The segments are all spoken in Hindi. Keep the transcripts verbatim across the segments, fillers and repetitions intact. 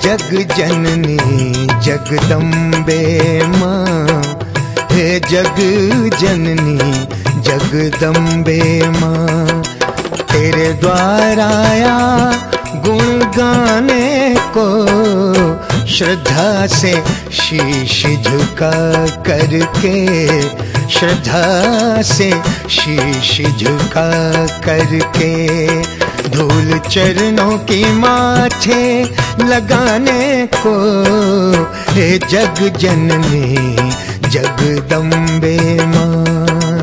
जग जननी जगदम्बे माँ, हे जग जननी जगदम्बे माँ। तेरे द्वार आया गुण गाने को, श्रद्धा से शीश झुका करके, श्रद्धा से शीश झुका करके, धूल चरणों की माथे लगाने को, हे जग जननी जगदम्बे माँ।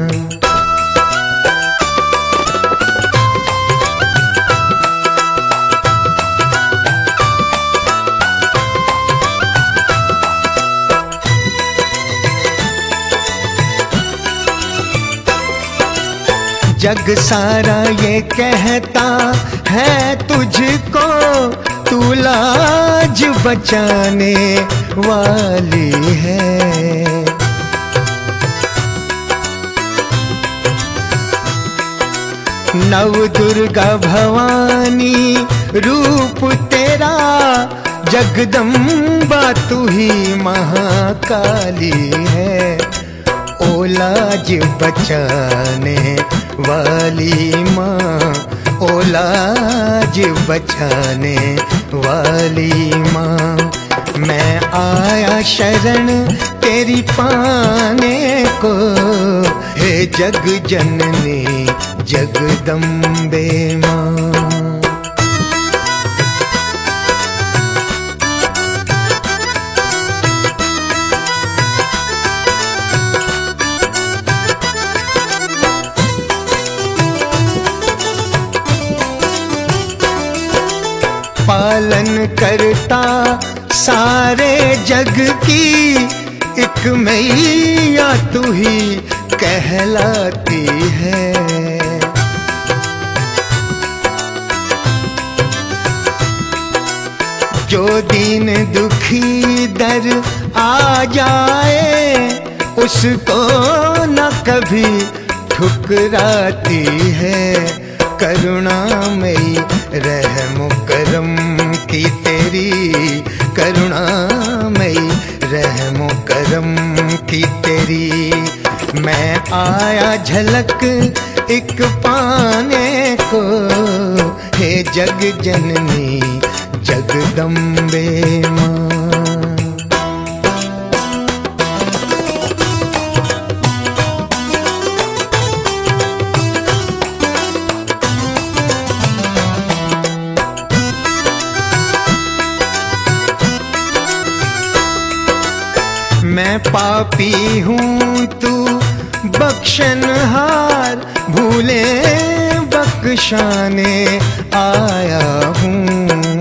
जग सारा ये कहता है तुझको, तू लाज बचाने वाली है। नव दुर्गा भवानी रूप तेरा, जगदम्बा तू ही महाकाली है। ओ लाज बचाने वाली माँ, ओ लाज बचाने वाली माँ। मैं आया शरण तेरी पाने को, हे जग जननी जगदम्बे माँ। पालन करता सारे जग की, एक मैया तू ही कहलाती है। जो दीन दुखी दर आ जाए, उसको न कभी ठुकराती है। करुणामयी रहम करम की तेरी, करुणामयी रहम करम की तेरी। मैं आया झलक एक पाने को, हे जग जननी जगदम्बे माँ। मैं पापी हूँ तू बख्शनहार, भूले बख्शाने आया हूँ।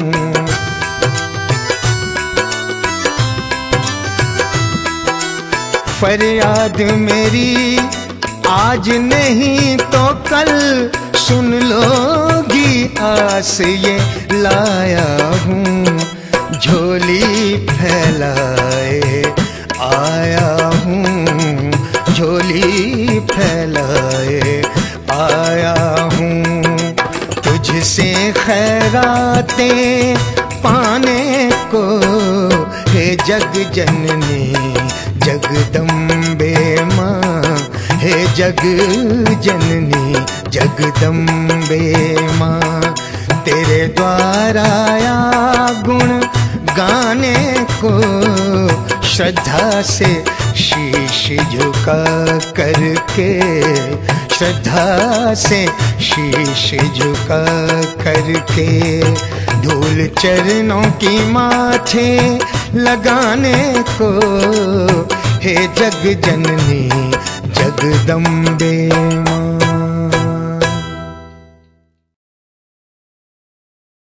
फरियाद मेरी आज नहीं तो कल, सुन लोगी आस ये लाया हूँ। झोली फैलाए आया हूँ, झोली फैलाए आया हूँ। तुझसे खैराते पाने को, हे जग जननी जगदम्बे माँ, हे जग जननी जगदम्बे माँ। तेरे द्वार आया गुण गाने को, श्रद्धा से शीश झुका करके, श्रद्धा से शीश झुका करके, धूल चरणों की माथे लगाने को, हे जग जननी जगदम्बे माँ।